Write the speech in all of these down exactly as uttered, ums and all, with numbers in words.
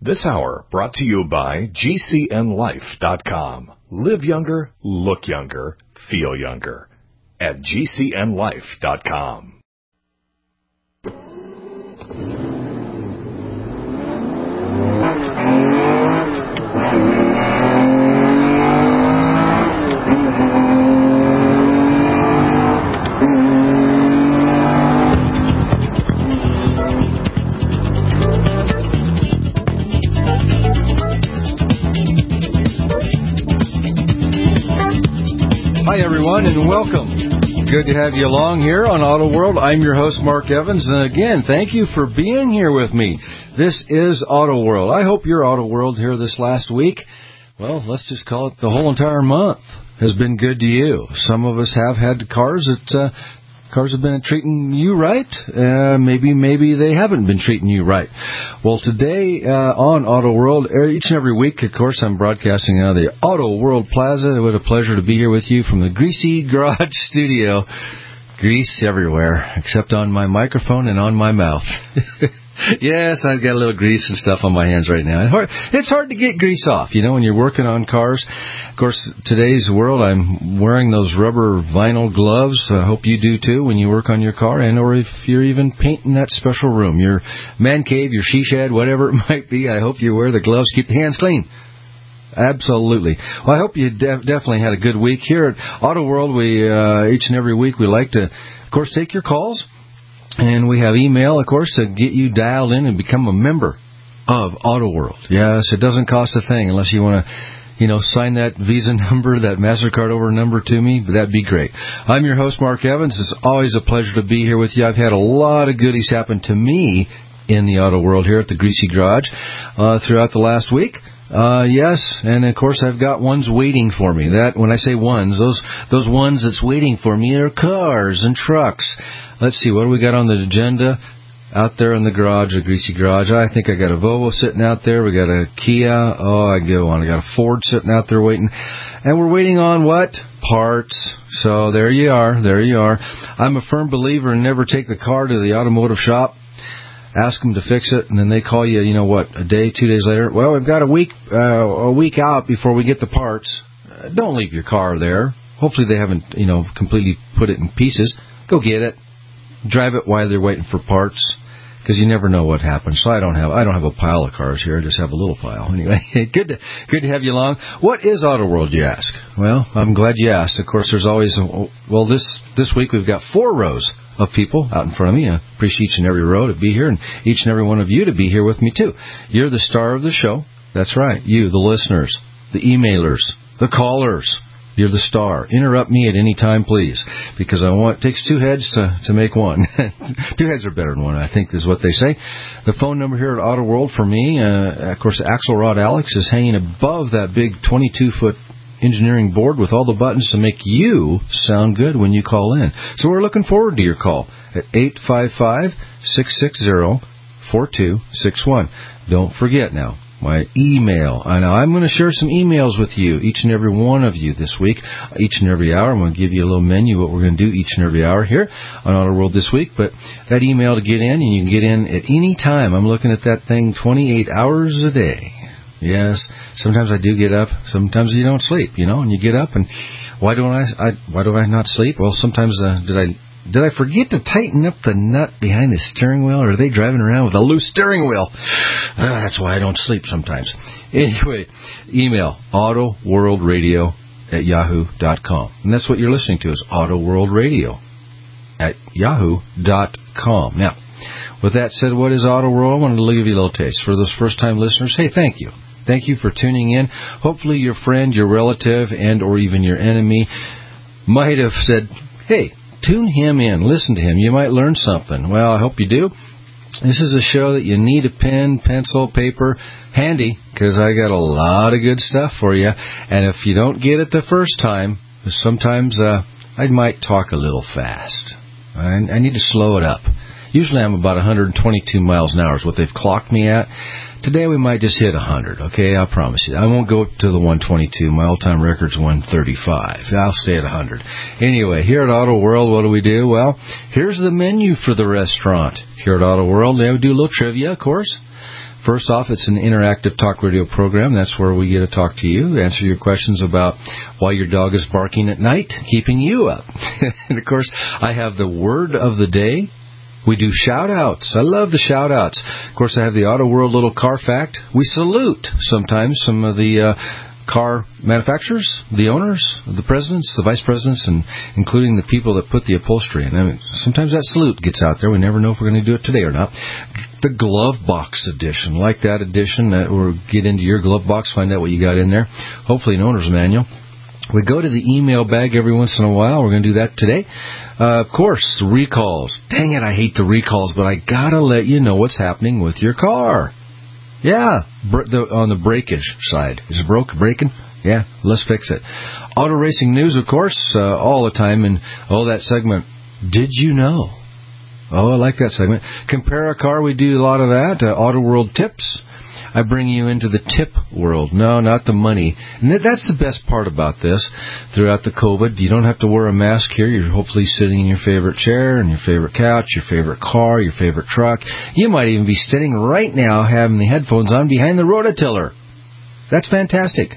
This hour brought to you by G C N life dot com. Live younger, look younger, feel younger at G C N life dot com. Hi, everyone, and welcome. Good to have you along here on Auto World. I'm your host, Mark Evans, and again, thank you for being here with me. This is Auto World. I hope your Auto World here this last week, well, let's just call it the whole entire month, has been good to you. Some of us have had cars that uh, cars have been treating you right. Uh, maybe, maybe they haven't been treating you right. Well, today uh, on Auto World, each and every week, of course, I'm broadcasting out of the Auto World Plaza. What a pleasure to be here with you from the Greasy Garage Studio. Grease everywhere, except on my microphone and on my mouth. Yes, I've got a little grease and stuff on my hands right now. It's hard to get grease off, you know, when you're working on cars. Of course, today's world, I'm wearing those rubber vinyl gloves. I hope you do too when you work on your car, and or if you're even painting that special room, your man cave, your she shed, whatever it might be. I hope you wear the gloves, keep your hands clean. Absolutely. Well, I hope you def- definitely had a good week here at Auto World. We uh, each and every week we like to, of course, take your calls. And we have email, of course, to get you dialed in and become a member of Auto World. Yes, it doesn't cost a thing unless you want to, you know, sign that Visa number, that MasterCard over number to me. But that'd be great. I'm your host, Mark Evans. It's always a pleasure to be here with you. I've had a lot of goodies happen to me in the Auto World here at the Greasy Garage uh, throughout the last week. Uh, yes, and of course I've got ones waiting for me. That, when I say ones, those those ones that's waiting for me are cars and trucks. Let's see, what do we got on the agenda out there in the garage, the Greasy Garage? I think I got a Volvo sitting out there. We got a Kia. Oh, I go on. I got a Ford sitting out there waiting. And we're waiting on what? Parts. So there you are. There you are. I'm a firm believer in never take the car to the automotive shop. Ask them to fix it, and then they call you, you know what, a day, two days later. Well, we've got a week uh, a week out before we get the parts. Uh, don't leave your car there. Hopefully they haven't, you know, completely put it in pieces. Go get it. Drive it while they're waiting for parts, because you never know what happens. So I don't have I don't have a pile of cars here. I just have a little pile. Anyway, good to, good to have you along. What is Auto World, you ask? Well, I'm glad you asked. Of course, there's always, a, well, this, this week we've got four rows of people out in front of me. I appreciate each and every row to be here, and each and every one of you to be here with me, too. You're the star of the show. That's right. You, the listeners, the emailers, the callers. You're the star. Interrupt me at any time, please, because I want. It takes two heads to, to make one. Two heads are better than one, I think, is what they say. The phone number here at Auto World for me, uh, of course, Axelrod Alex is hanging above that big twenty-two foot engineering board with all the buttons to make you sound good when you call in. So we're looking forward to your call at eight five five, six six zero, four two six one. Don't forget now. My email. I know I'm going to share some emails with you, each and every one of you this week, each and every hour. I'm going to give you a little menu of what we're going to do each and every hour here on Auto World this week. But that email to get in, and you can get in at any time. I'm looking at that thing twenty-eight hours a day. Yes, sometimes I do get up. Sometimes you don't sleep, you know, and you get up, and why don't I? I why do I not sleep? Well, sometimes uh, did I did I forget to tighten up the nut behind the steering wheel, or are they driving around with a loose steering wheel? Uh, that's why I don't sleep sometimes. Anyway, email autoworldradio at yahoo dot com, and that's what you're listening to is Auto World Radio at yahoo dot com. Now, with that said, what is Auto World? I wanted to leave you a little taste. For those first-time listeners, hey, thank you. Thank you for tuning in. Hopefully your friend, your relative, and or even your enemy might have said, hey, tune him in. Listen to him. You might learn something. Well, I hope you do. This is a show that you need a pen, pencil, paper handy, because I got a lot of good stuff for you. And if you don't get it the first time, sometimes uh, I might talk a little fast. I, I need to slow it up. Usually I'm about one hundred twenty-two miles an hour is what they've clocked me at. Today we might just hit one hundred, okay? I promise you. I won't go to the one twenty-two. My all-time record's one thirty-five. I'll stay at one hundred. Anyway, here at Auto World, what do we do? Well, here's the menu for the restaurant. Here at Auto World, they do a little trivia, of course. First off, it's an interactive talk radio program. That's where we get to talk to you, answer your questions about why your dog is barking at night, keeping you up. And, of course, I have the word of the day. We do shout-outs. I love the shout-outs. Of course, I have the Auto World little car fact. We salute sometimes some of the uh, car manufacturers, the owners, the presidents, the vice presidents, and including the people that put the upholstery in. I mean, sometimes that salute gets out there. We never know if we're going to do it today or not. The glove box edition, like that edition, that we'll get into your glove box, find out what you got in there. Hopefully an owner's manual. We go to the email bag every once in a while. We're going to do that today. Uh, of course, recalls. Dang it, I hate the recalls, but I got to let you know what's happening with your car. Yeah, br- the, on the breakage side. Is it broke, breaking? Yeah, let's fix it. Auto racing news, of course, uh, all the time. And, oh, that segment, Did You Know? Oh, I like that segment. Compare a car, we do a lot of that. Uh, Auto World tips. I bring you into the tip world. No, not the money. And that's the best part about this. Throughout the COVID, you don't have to wear a mask here. You're hopefully sitting in your favorite chair, and your favorite couch, your favorite car, your favorite truck. You might even be sitting right now having the headphones on behind the rototiller. That's fantastic.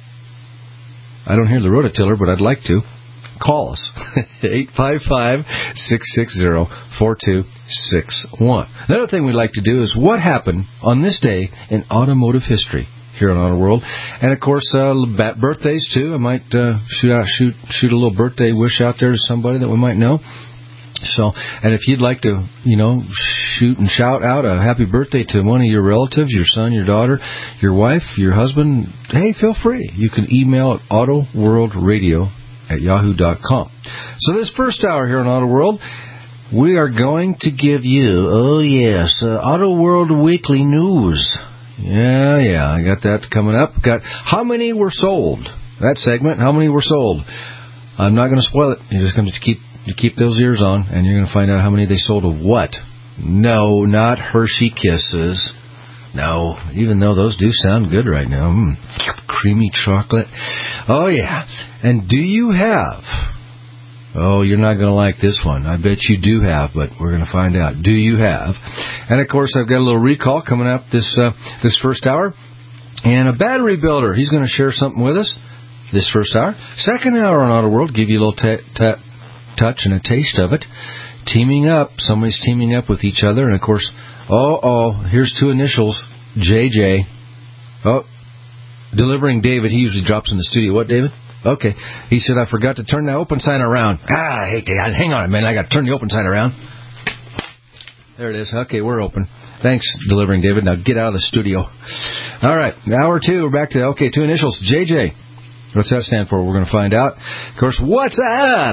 I don't hear the rototiller, but I'd like to. Call us. eight five five, six six zero, four two six one. Another thing we'd like to do is what happened on this day in automotive history here on Auto World. And, of course, uh, birthdays, too. I might uh, shoot out, shoot, shoot a little birthday wish out there to somebody that we might know. So, and if you'd like to, you know, shoot and shout out a happy birthday to one of your relatives, your son, your daughter, your wife, your husband, hey, feel free. You can email at autoworldradio at yahoo dot com. So this first hour here on Auto World, we are going to give you, oh yes, uh, Auto World Weekly News. Yeah, yeah, I got that coming up. Got how many were sold? That segment, how many were sold? I'm not going to spoil it. You're just going to keep you keep those ears on, and you're going to find out how many they sold of what. No, not Hershey Kisses. No, even though those do sound good right now. Mm, creamy chocolate. Oh, yeah. And do you have... Oh, you're not going to like this one. I bet you do have, but we're going to find out. Do you have? And, of course, I've got a little recall coming up this uh, this first hour. And a battery builder. He's going to share something with us this first hour. Second hour on Auto World, give you a little t- t- touch and a taste of it. Teaming up. Somebody's teaming up with each other. And, of course... Oh, oh, here's two initials, J J. Oh, delivering David. He usually drops in the studio. What, David? Okay. He said, I forgot to turn the open sign around. Ah, I hate to. Hang on a minute. I got to turn the open sign around. There it is. Okay, we're open. Thanks, delivering David. Now get out of the studio. All right, hour two. We're back to, okay, two initials, J J. What's that stand for? We're going to find out. Of course, what's up?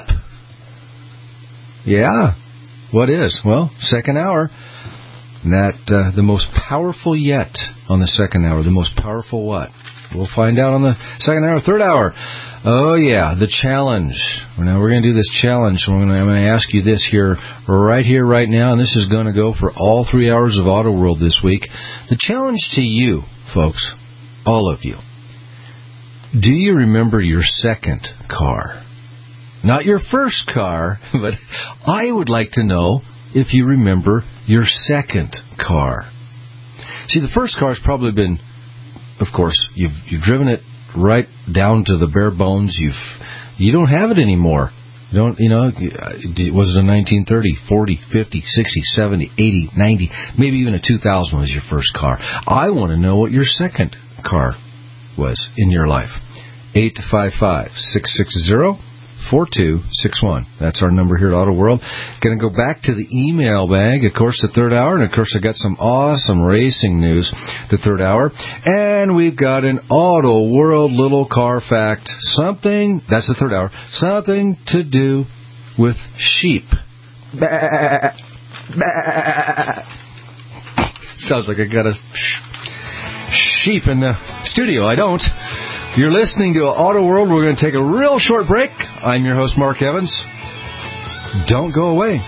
Yeah. What is? Well, second hour. That uh, the most powerful yet on the second hour. The most powerful what? We'll find out on the second hour, third hour. Oh, yeah, the challenge. Now, we're going to do this challenge. We're gonna, I'm going to ask you this here, right here, right now, and this is going to go for all three hours of Auto World this week. The challenge to you, folks, all of you, do you remember your second car? Not your first car, but I would like to know if you remember your second car. See, the first car has probably been, of course, you've you've driven it right down to the bare bones. You've you don't have it anymore. You don't you know? Was it a nineteen thirty, forty, fifty, sixty, seventy, eighty, ninety, maybe even a two thousand was your first car? I want to know what your second car was in your life. Eight five five six six zero. four two six one. That's our number here at Auto World. Going to go back to the email bag, of course, the third hour. And, of course, I got some awesome racing news the third hour. And we've got an Auto World little car fact. Something, that's the third hour, something to do with sheep. Bah, bah. Sounds like I got a sheep in the studio. I don't. You're listening to Auto World. We're going to take a real short break. I'm your host, Mark Evans. Don't go away.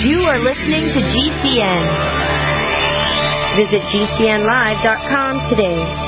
You are listening to G C N. Visit G C N live dot com today.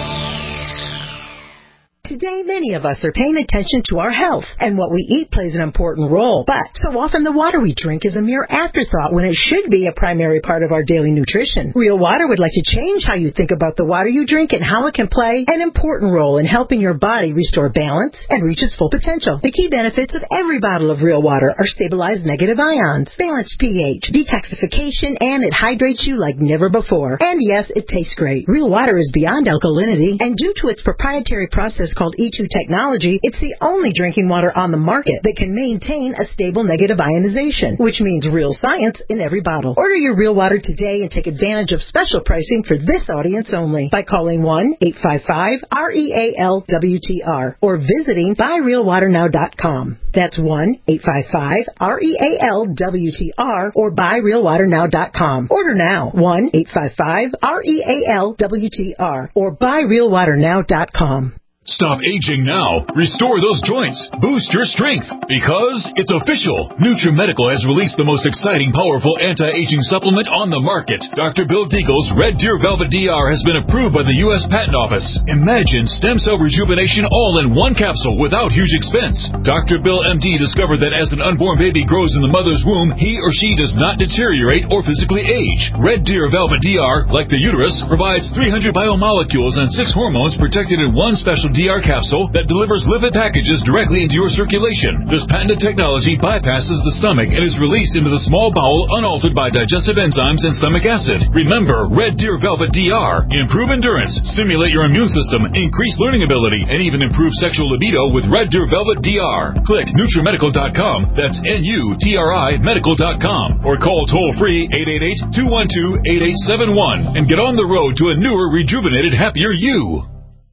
Today, many of us are paying attention to our health, and what we eat plays an important role. But so often the water we drink is a mere afterthought when it should be a primary part of our daily nutrition. Real Water would like to change how you think about the water you drink and how it can play an important role in helping your body restore balance and reach its full potential. The key benefits of every bottle of Real Water are stabilized negative ions, balanced pH, detoxification, and it hydrates you like never before. And yes, it tastes great. Real Water is beyond alkalinity, and due to its proprietary process called E two technology, it's the only drinking water on the market that can maintain a stable negative ionization, which means real science in every bottle. Order your Real Water today and take advantage of special pricing for this audience only by calling one eight five five R E A L W T R or visiting buy real water now dot com. That's one eight five five R E A L W T R or buy real water now dot com. Order now, one eight five five R E A L W T R or buy real water now dot com. Stop aging now. Restore those joints. Boost your strength. Because it's official. NutriMedical has released the most exciting, powerful anti-aging supplement on the market. Doctor Bill Deagle's Red Deer Velvet D R has been approved by the U S Patent Office. Imagine stem cell rejuvenation all in one capsule without huge expense. Doctor Bill M D discovered that as an unborn baby grows in the mother's womb, he or she does not deteriorate or physically age. Red Deer Velvet D R, like the uterus, provides three hundred biomolecules and six hormones protected in one special D R capsule that delivers lipid packages directly into your circulation. This patented technology bypasses the stomach and is released into the small bowel unaltered by digestive enzymes and stomach acid. Remember, Red Deer Velvet D R. Improve endurance, stimulate your immune system, increase learning ability, and even improve sexual libido with Red Deer Velvet D R. Click NutriMedical dot com. That's N U T R I medical dot com. Or call toll-free eight eight eight, two one two, eight eight seven one and get on the road to a newer, rejuvenated, happier you.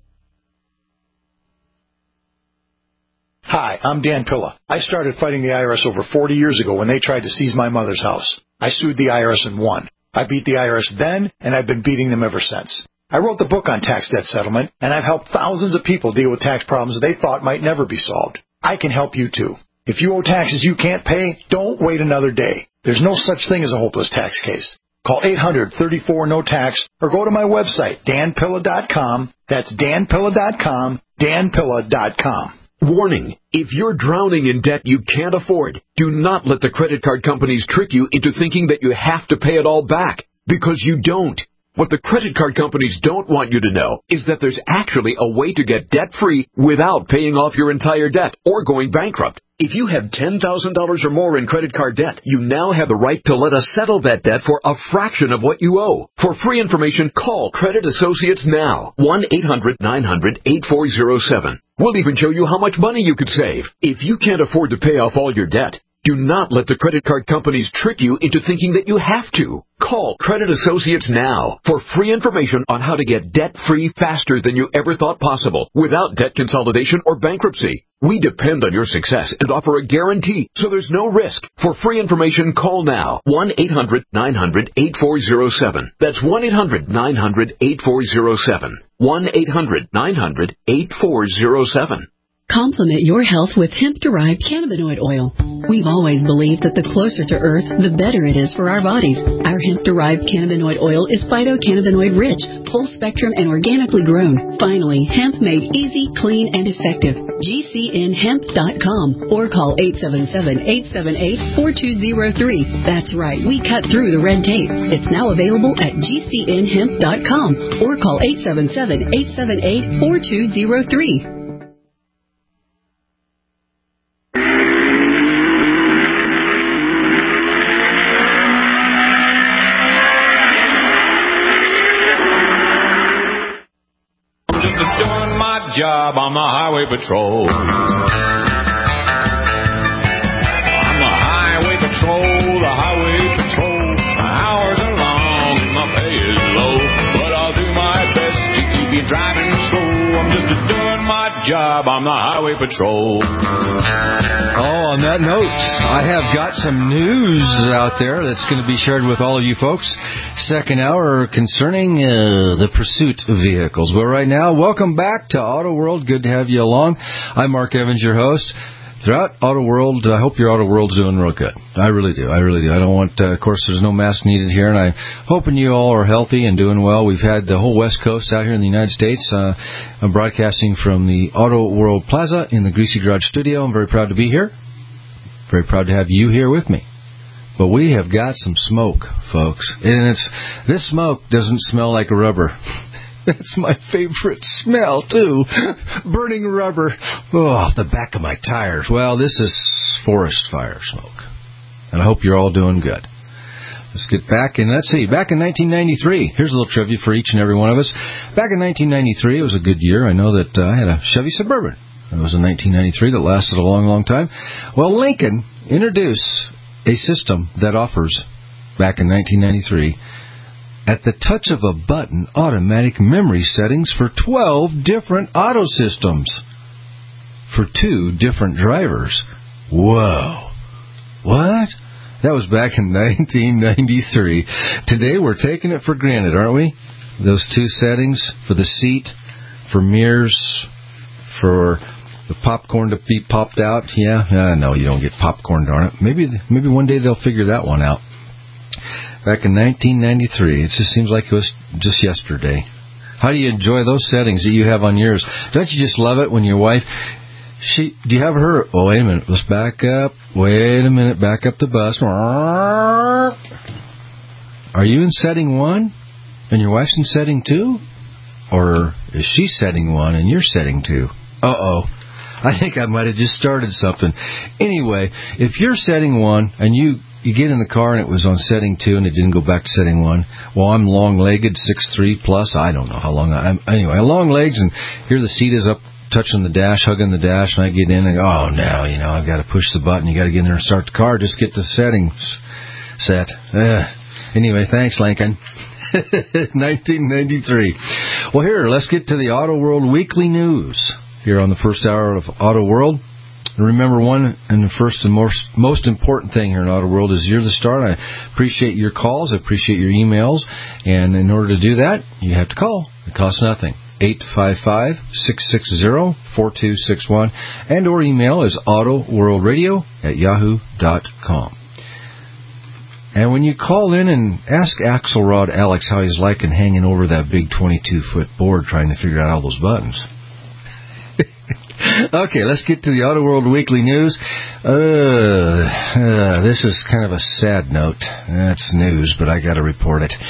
Hi, I'm Dan Pilla. I started fighting the I R S over forty years ago when they tried to seize my mother's house. I sued the I R S and won. I beat the I R S then, and I've been beating them ever since. I wrote the book on tax debt settlement, and I've helped thousands of people deal with tax problems they thought might never be solved. I can help you too. If you owe taxes you can't pay, don't wait another day. There's no such thing as a hopeless tax case. Call eight hundred, thirty-four, no tax or go to my website, dan pilla dot com. That's dan pilla dot com, dan pilla dot com. Warning, if you're drowning in debt you can't afford, do not let the credit card companies trick you into thinking that you have to pay it all back, because you don't. What the credit card companies don't want you to know is that there's actually a way to get debt-free without paying off your entire debt or going bankrupt. If you have ten thousand dollars or more in credit card debt, you now have the right to let us settle that debt for a fraction of what you owe. For free information, call Credit Associates now. one eight hundred, nine hundred, eight four zero seven. We'll even show you how much money you could save. If you can't afford to pay off all your debt, do not let the credit card companies trick you into thinking that you have to. Call Credit Associates now for free information on how to get debt-free faster than you ever thought possible without debt consolidation or bankruptcy. We depend on your success and offer a guarantee, so there's no risk. For free information, call now. one eight hundred, nine hundred, eight four zero seven. That's one eight hundred, nine hundred, eight four zero seven. one eight hundred, nine hundred, eight four zero seven. Complement your health with hemp-derived cannabinoid oil. We've always believed that the closer to Earth, the better it is for our bodies. Our hemp-derived cannabinoid oil is phytocannabinoid-rich, full-spectrum, and organically grown. Finally, hemp made easy, clean, and effective. G C N hemp dot com or call eight seven seven, eight seven eight, four two zero three. That's right, we cut through the red tape. It's now available at G C N hemp dot com or call eight seven seven, eight seven eight, four two zero three. Job on the highway patrol. I'm the highway patrol, the highway patrol. My hours are long, my pay is low, but I'll do my best to keep you driving slow. I'm just doing my job on the highway patrol. Oh, on that note, I have got some news out there that's going to be shared with all of you folks. Second hour concerning uh, the pursuit vehicles. But right now, welcome back to Auto World. Good to have you along. I'm Mark Evans, your host. throughout Auto World, I hope your Auto World's doing real good. I really do. I really do. I don't want, uh, of course, there's no mask needed here, and I'm hoping you all are healthy and doing well. We've had the whole West Coast out here in the United States. Uh, I'm broadcasting from the Auto World Plaza in the Greasy Garage studio. I'm very proud to be here. Very proud to have you here with me. But we have got some smoke, folks. And it's this smoke doesn't smell like a rubber. That's my favorite smell, too. Burning rubber. Oh, the back of my tires. Well, this is forest fire smoke. And I hope you're all doing good. Let's get back in. Let's see. Back in nineteen ninety-three. Here's a little trivia for each and every one of us. Back in nineteen ninety-three, it was a good year. I know that uh, I had a Chevy Suburban. It was in nineteen ninety-three that lasted a long, long time. Well, Lincoln introduced a system that offers, back in nineteen ninety-three, at the touch of a button, automatic memory settings for twelve different auto systems for two different drivers. Whoa. What? That was back in nineteen ninety-three. Today we're taking it for granted, aren't we? Those two settings for the seat, for mirrors, for the popcorn to be popped out. Yeah, uh, no, you don't get popcorn, darn it. Maybe, maybe one day they'll figure that one out. Back in nineteen ninety-three. It just seems like it was just yesterday. How do you enjoy those settings that you have on yours? Don't you just love it when your wife, she, do you have her, oh, wait a minute, let's back up. Wait a minute, back up the bus. Are you in setting one and your wife's in setting two? Or is she setting one and you're setting two? Uh-oh. I think I might have just started something. Anyway, if you're setting one and you You get in the car and it was on setting two and it didn't go back to setting one. Well, I'm long-legged, six three plus. I don't know how long I am. Anyway, long legs, and here the seat is up touching the dash, hugging the dash, and I get in and go, oh, now, you know, I've got to push the button. You got to get in there and start the car. Just get the settings set. Uh, anyway, thanks, Lincoln. nineteen ninety-three. Well, here, let's get to the Auto World Weekly News here on the first hour of Auto World. And remember, one and the first and most, most important thing here in Auto World is you're the start. I appreciate your calls. I appreciate your emails. And in order to do that, you have to call. It costs nothing. eight five five, six six zero, four two six one. And or email is autoworldradio at yahoo dot com. And when you call in and ask Axelrod Alex how he's liking hanging over that big twenty-two foot board trying to figure out all those buttons. Okay, let's get to the Auto World Weekly News. Uh, uh, this is kind of a sad note. That's news, but I got to report it.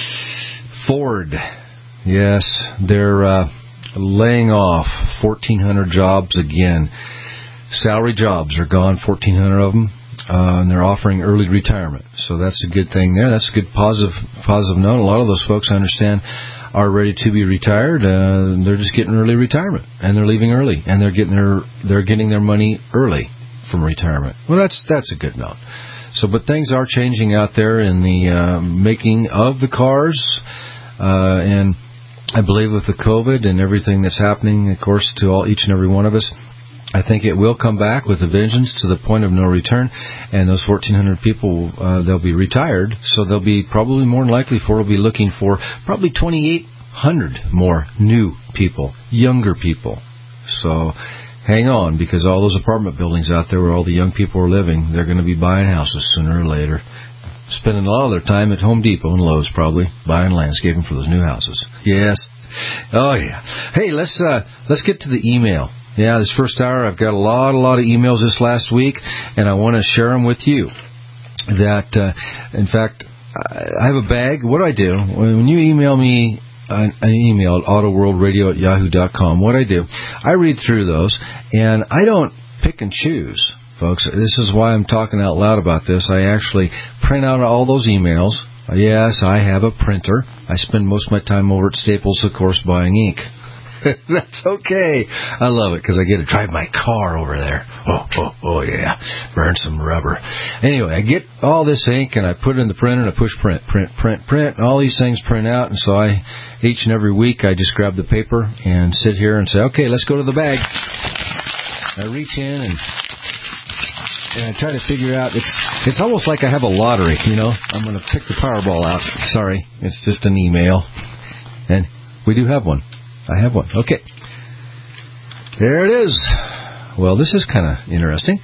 Ford, yes, they're uh, laying off fourteen hundred jobs again. Salary jobs are gone, fourteen hundred of them, uh, and they're offering early retirement. So that's a good thing there. That's a good positive, positive note. A lot of those folks, I understand, are ready to be retired. Uh, they're just getting early retirement, and they're leaving early, and they're getting their they're getting their money early from retirement. Well, that's that's a good note. So, but things are changing out there in the uh, making of the cars, uh, and I believe with the COVID and everything that's happening, of course, to all each and every one of us, I think it will come back with a vengeance to the point of no return, and those fourteen hundred people, uh, they'll be retired, so they'll be probably more than likely Ford will be looking for probably twenty-eight hundred more new people, younger people. So hang on, because all those apartment buildings out there where all the young people are living, they're going to be buying houses sooner or later, spending a lot of their time at Home Depot and Lowe's probably, buying landscaping for those new houses. Yes. Oh, yeah. Hey, let's uh, let's get to the email. Yeah, this first hour, I've got a lot, a lot of emails this last week, and I want to share them with you. That, uh, in fact, I have a bag. What do I do? When you email me an, an email at autoworldradio at yahoo dot com, what I do, I read through those, and I don't pick and choose, folks. This is why I'm talking out loud about this. I actually print out all those emails. Yes, I have a printer. I spend most of my time over at Staples, of course, buying ink. That's okay. I love it because I get to drive my car over there. Oh, oh, oh, yeah. Burn some rubber. Anyway, I get all this ink and I put it in the printer and I push print, print, print, print. And all these things print out. And so I, each and every week, I just grab the paper and sit here and say, okay, let's go to the bag. I reach in and, and I try to figure out. It's it's almost like I have a lottery, you know. I'm going to pick the Powerball out. Sorry, it's just an email. And we do have one. I have one. Okay. There it is. well, this is kind of interesting.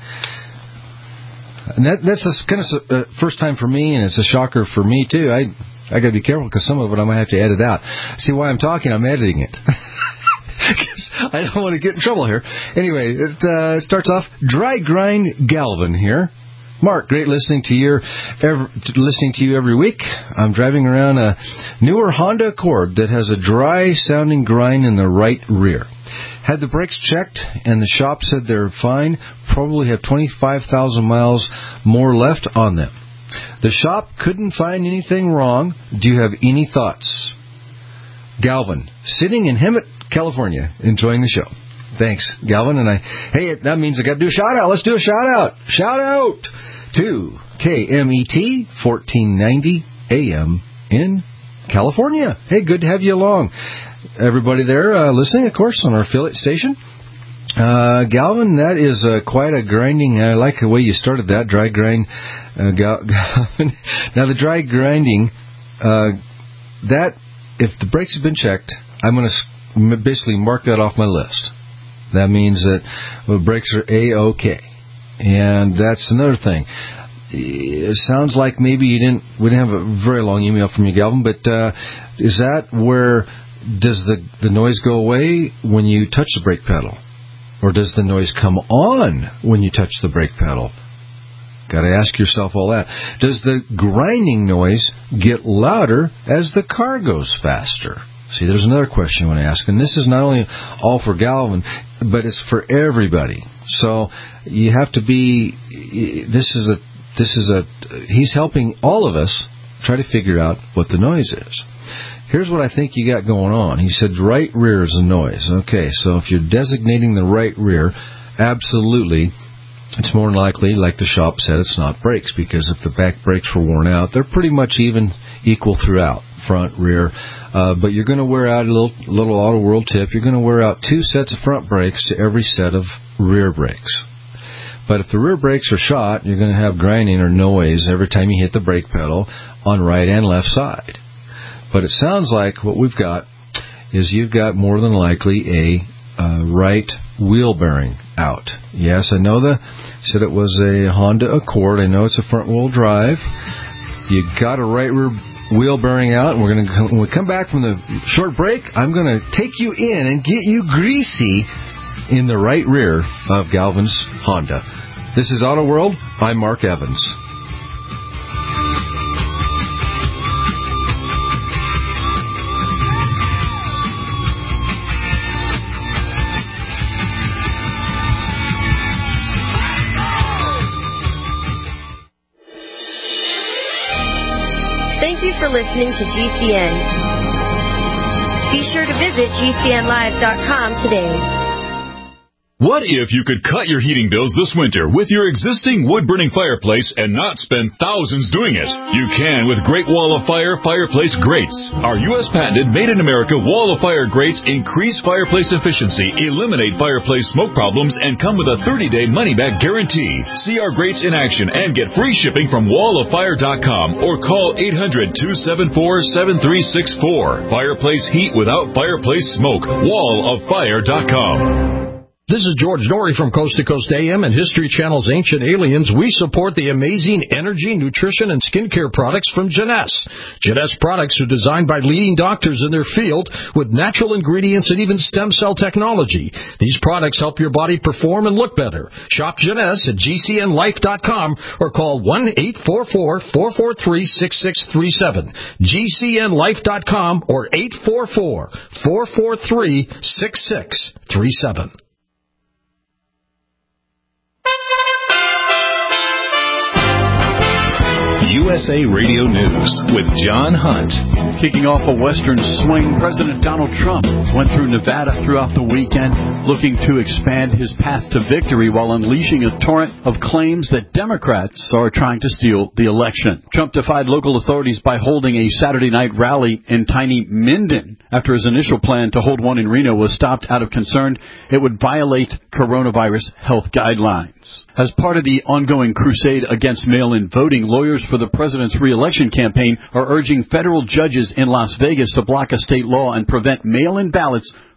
And that, that's a, kind of a first time for me, and it's a shocker for me, too. I I got to be careful because some of it I might have to edit out. See, while I'm talking, I'm editing it. Because I don't want to get in trouble here. Anyway, it uh, starts off, Dry Grind Galvin here. Mark, great listening to your every, listening to you every week. I'm driving around a newer Honda Accord that has a dry-sounding grind in the right rear. Had the brakes checked, and the shop said they're fine. Probably have twenty-five thousand miles more left on them. The shop couldn't find anything wrong. Do you have any thoughts? Galvin, sitting in Hemet, California, enjoying the show. Thanks, Galvin. And I, hey, that means I got to do a shout out. Let's do a shout out. Shout out to K M E T fourteen ninety A M in California. Hey, good to have you along. Everybody there uh, listening, of course, on our affiliate station. Uh, Galvin, that is uh, quite a grinding. I like the way you started that, dry grind. Uh, Gal- Galvin. Now, the dry grinding, uh, that, if the brakes have been checked, I'm going to basically mark that off my list. That means that the brakes are A-OK. And that's another thing. It sounds like maybe you didn't, we didn't have a very long email from you, Galvin, but uh, is that where, does the, the noise go away when you touch the brake pedal? Or does the noise come on when you touch the brake pedal? Got to ask yourself all that. Does the grinding noise get louder as the car goes faster? See, there's another question I want to ask, and this is not only all for Galvin, but it's for everybody. So you have to be. This is a. This is a. He's helping all of us try to figure out what the noise is. Here's what I think you got going on. He said right rear is a noise. Okay, so if you're designating the right rear, absolutely, it's more than likely, like the shop said, it's not brakes, because if the back brakes were worn out, they're pretty much even equal throughout, front, rear. Uh, but you're going to wear out a little, little Auto World tip. You're going to wear out two sets of front brakes to every set of rear brakes. But if the rear brakes are shot, you're going to have grinding or noise every time you hit the brake pedal on right and left side. But it sounds like what we've got is you've got more than likely a uh, right wheel bearing out. Yes, I know the said it was a Honda Accord. I know it's a front-wheel drive. You got a right rear wheel bearing out, and we're going to when we come back from the short break, I'm going to take you in and get you greasy in the right rear of Galvin's Honda. This is Auto World. I'm Mark Evans. Thank you for listening to G C N. Be sure to visit G C N live dot com today. What if you could cut your heating bills this winter with your existing wood-burning fireplace and not spend thousands doing it? You can with Great Wall of Fire Fireplace Grates. Our U S patented, made-in-America Wall of Fire grates increase fireplace efficiency, eliminate fireplace smoke problems, and come with a thirty-day money-back guarantee. See our grates in action and get free shipping from wall of fire dot com or call eight hundred, two seven four, seven three six four. Fireplace heat without fireplace smoke. wall of fire dot com. This is George Norrie from Coast to Coast A M and History Channel's Ancient Aliens. We support the amazing energy, nutrition, and skincare products from Jeunesse. Jeunesse products are designed by leading doctors in their field with natural ingredients and even stem cell technology. These products help your body perform and look better. Shop Jeunesse at G C N life dot com or call one eight four four, four four three, six six three seven. G C N life dot com or eight four four, four four three, six six three seven. U S A Radio News with John Hunt. Kicking off a Western swing, President Donald Trump went through Nevada throughout the weekend, looking to expand his path to victory while unleashing a torrent of claims that Democrats are trying to steal the election. Trump defied local authorities by holding a Saturday night rally in tiny Minden after his initial plan to hold one in Reno was stopped out of concern it would violate coronavirus health guidelines. As part of the ongoing crusade against mail-in voting, lawyers for the president's re-election campaign are urging federal judges in Las Vegas to block a state law and prevent mail-in ballots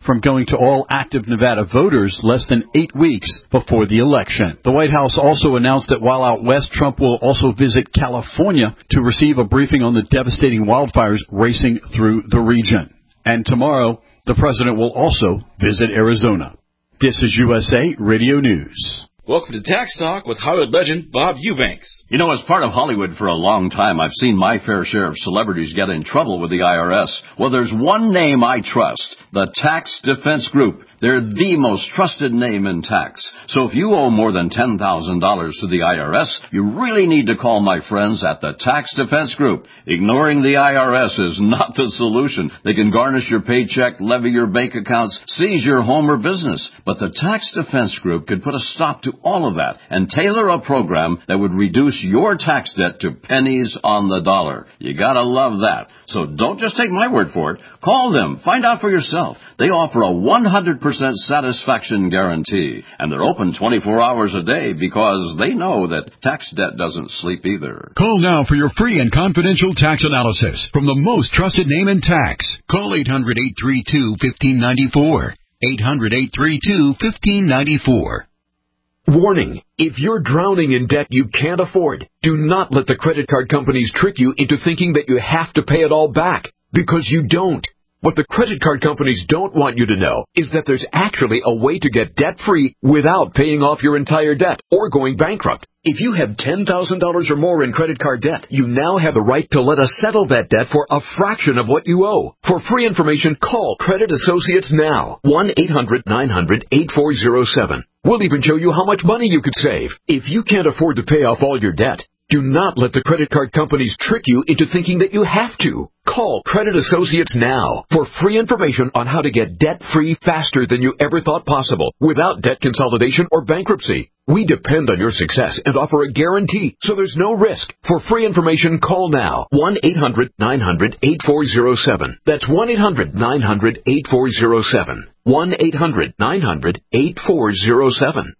from going to all active Nevada voters less than eight weeks before the election. The White House also announced that while out west, Trump will also visit California to receive a briefing on the devastating wildfires racing through the region. And tomorrow, the president will also visit Arizona. This is U S A Radio News. Welcome to Tax Talk with Hollywood legend Bob Eubanks. You know, as part of Hollywood for a long time, I've seen my fair share of celebrities get in trouble with the I R S. Well, there's one name I trust, the Tax Defense Group. They're the most trusted name in tax. So if you owe more than ten thousand dollars to the I R S, you really need to call my friends at the Tax Defense Group. Ignoring the I R S is not the solution. They can garnish your paycheck, levy your bank accounts, seize your home or business. But the Tax Defense Group could put a stop to all of that and tailor a program that would reduce your tax debt to pennies on the dollar. You gotta love that. So don't just take my word for it. Call them. Find out for yourself. They offer a one hundred percent satisfaction guarantee, and they're open twenty-four hours a day because they know that tax debt doesn't sleep either. Call now for your free and confidential tax analysis from the most trusted name in tax. Call eight hundred, eight three two, one five nine four. eight hundred, eight three two, one five nine four. Warning, if you're drowning in debt you can't afford, do not let the credit card companies trick you into thinking that you have to pay it all back, because you don't. What the credit card companies don't want you to know is that there's actually a way to get debt-free without paying off your entire debt or going bankrupt. If you have ten thousand dollars or more in credit card debt, you now have the right to let us settle that debt for a fraction of what you owe. For free information, call Credit Associates now. one eight hundred, nine hundred, eight four zero seven. We'll even show you how much money you could save. If you can't afford to pay off all your debt, do not let the credit card companies trick you into thinking that you have to. Call Credit Associates now for free information on how to get debt-free faster than you ever thought possible without debt consolidation or bankruptcy. We depend on your success and offer a guarantee, so there's no risk. For free information, call now. one eight hundred, nine hundred, eight four zero seven. That's one eight hundred, nine hundred, eight four zero seven. one eight hundred, nine hundred, eight four zero seven.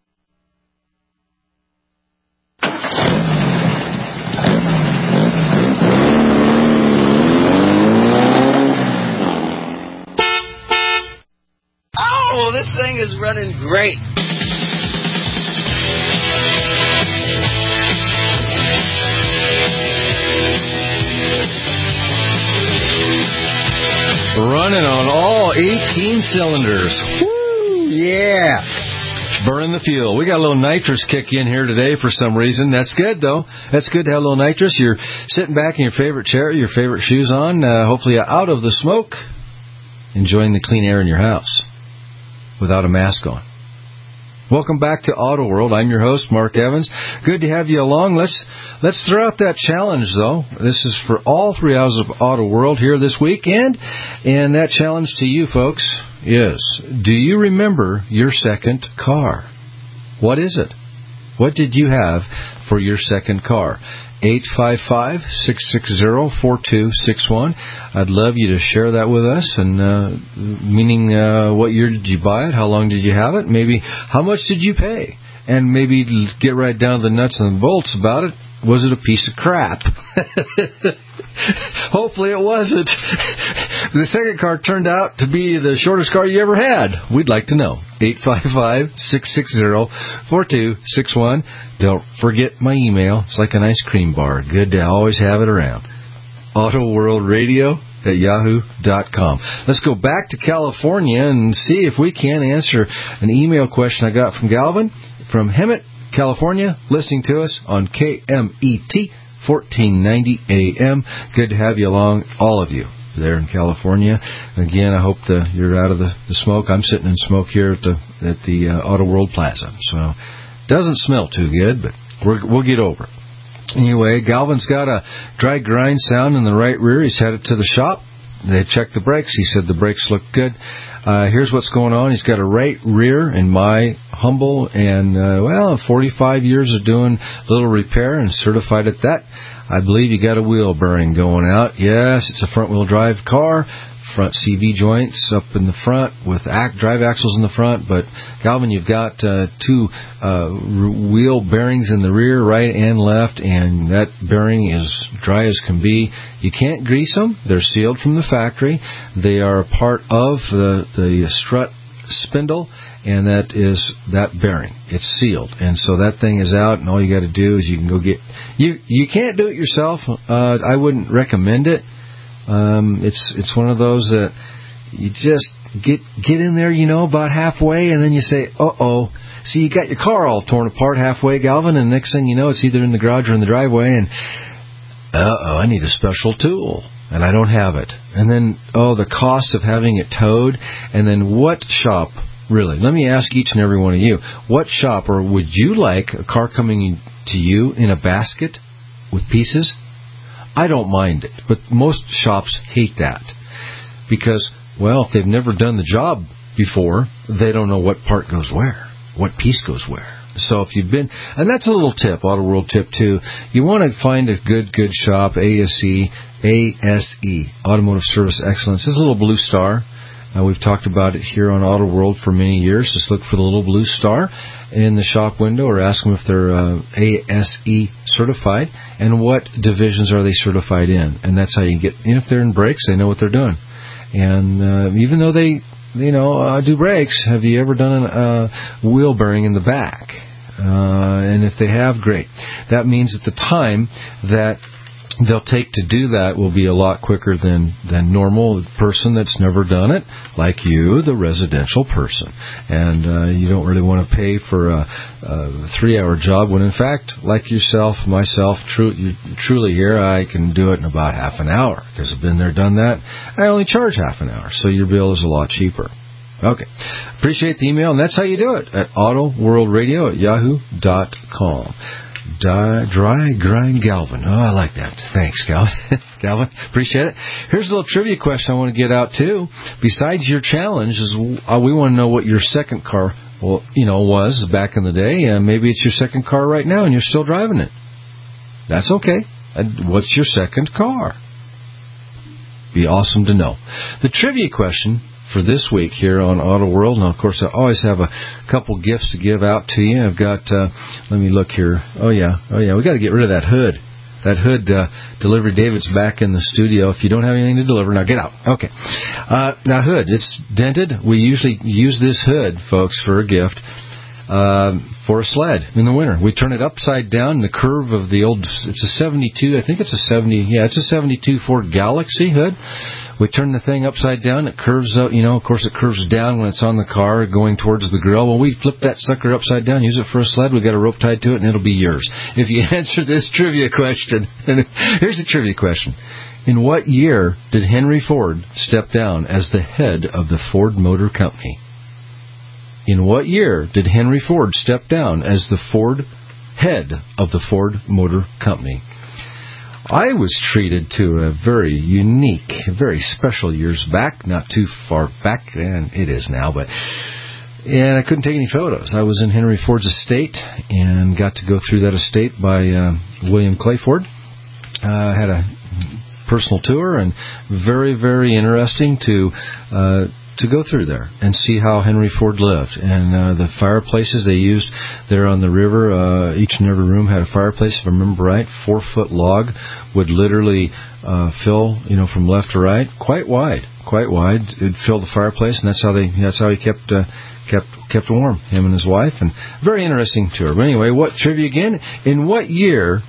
Oh, this thing is running great. Running on all eighteen cylinders. Woo, yeah. Burning the fuel. We got a little nitrous kick in here today for some reason. That's good, though. That's good to have a little nitrous. You're sitting back in your favorite chair, your favorite shoes on, uh, hopefully out of the smoke, enjoying the clean air in your house without a mask on. Welcome back to Auto World. I'm your host, Mark Evans. Good to have you along. Let's let's throw out that challenge, though. This is for all three hours of Auto World here this weekend. And that challenge to you, folks, is, do you remember your second car? What is it? What did you have for your second car? eight five five, six six zero, four two six one. I'd love you to share that with us, and uh, meaning uh, what year did you buy it, how long did you have it, maybe how much did you pay, and maybe get right down to the nuts and bolts about it. Was it a piece of crap? Hopefully it wasn't. The second car turned out to be the shortest car you ever had. We'd like to know. eight five five, six six zero, four two six one. Don't forget my email. It's like an ice cream bar. Good to always have it around. Auto World Radio at yahoo dot com. Let's go back to California and see if we can answer an email question I got from Galvin from Hemet, California, listening to us on K M E T fourteen ninety A M. Good to have you along, all of you there in California. Again, I hope the, you're out of the, the smoke. I'm sitting in smoke here at the at the uh, Auto World Plaza, so doesn't smell too good, but we're, we'll get over it. Anyway, Galvin's got a dry grind sound in the right rear. He's headed to the shop. They checked the brakes. He said the brakes look good. Uh, here's what's going on. He's got a right rear, in my humble and, uh, well, forty-five years of doing little repair and certified at that. I believe you got a wheel bearing going out. Yes, it's a front-wheel drive car. front C V joints up in the front with act, drive axles in the front. But, Galvin, you've got uh, two uh, wheel bearings in the rear, right and left, and that bearing is dry as can be. You can't grease them. They're sealed from the factory. They are a part of the, the strut spindle, and that is that bearing. It's sealed, and so that thing is out, and all you got to do is you can go get... You you can't do it yourself. Uh, I wouldn't recommend it. Um, it's it's one of those that you just get get in there, you know, about halfway, and then you say, uh-oh. See, you got your car all torn apart halfway, Galvin, and the next thing you know, it's either in the garage or in the driveway, and uh-oh, I need a special tool, and I don't have it. And then, oh, the cost of having it towed, and then what shop... Really, let me ask each and every one of you, what shop, or would you like a car coming to you in a basket with pieces? I don't mind it, but most shops hate that because, well, if they've never done the job before, they don't know what part goes where, what piece goes where. So if you've been, and that's a little tip, Auto World tip too, you want to find a good, good shop, A S E, A S E, Automotive Service Excellence. This is a little blue star. Uh, we've talked about it here on Auto World for many years. Just look for the little blue star in the shop window or ask them if they're uh, A S E certified and what divisions are they certified in. And that's how you get, and if they're in brakes, they know what they're doing. And uh, even though they, you know, uh, do brakes, have you ever done a uh, wheel bearing in the back? Uh, and if they have, great. That means at the time that they'll take to do that will be a lot quicker than, than normal person that's never done it, like you, the residential person. And uh, you don't really want to pay for a, a three-hour job when, in fact, like yourself, myself, tru- you, truly here, I can do it in about half an hour because I've been there, done that. I only charge half an hour, so your bill is a lot cheaper. Okay. Appreciate the email, and that's how you do it at autoworldradio at yahoo dot com. Dry, dry grind Galvin. Oh, I like that. Thanks, Galvin. Galvin, appreciate it. Here's a little trivia question I want to get out, too. Besides your challenge, is uh, we want to know what your second car, well, you know, was back in the day. And maybe it's your second car right now and you're still driving it. That's okay. And what's your second car? Be awesome to know. The trivia question for this week here on Auto World. Now, of course, I always have a couple gifts to give out to you. I've got, uh, let me look here. Oh, yeah. Oh, yeah. We got to get rid of that hood. That hood uh, delivery. David's back in the studio. If you don't have anything to deliver, now get out. Okay. Uh, now, hood. It's dented. We usually use this hood, folks, for a gift uh, for a sled in the winter. We turn it upside down in the curve of the old, it's a seventy-two. I think it's a seventy. Yeah, it's a seventy-two Ford Galaxy hood. We turn the thing upside down. It curves up, you know, of course it curves down when it's on the car going towards the grill. Well, we flip that sucker upside down, use it for a sled. We've got a rope tied to it, and it'll be yours. If you answer this trivia question. Here's the trivia question. In what year did Henry Ford step down as the head of the Ford Motor Company? In what year did Henry Ford step down as the Ford head of the Ford Motor Company? I was treated to a very unique, very special years back, not too far back, and it is now, but and I couldn't take any photos. I was in Henry Ford's estate and got to go through that estate by uh, William Clay Ford. I uh, had a personal tour and very, very interesting to uh, to go through there and see how Henry Ford lived. And uh, the fireplaces they used there on the river, uh, each and every room had a fireplace, if I remember right. Four-foot log would literally uh, fill, you know, from left to right, quite wide, quite wide. It'd fill the fireplace, and that's how they that's how he kept uh, kept kept warm, him and his wife. And very interesting tour. But anyway, what trivia again? In what year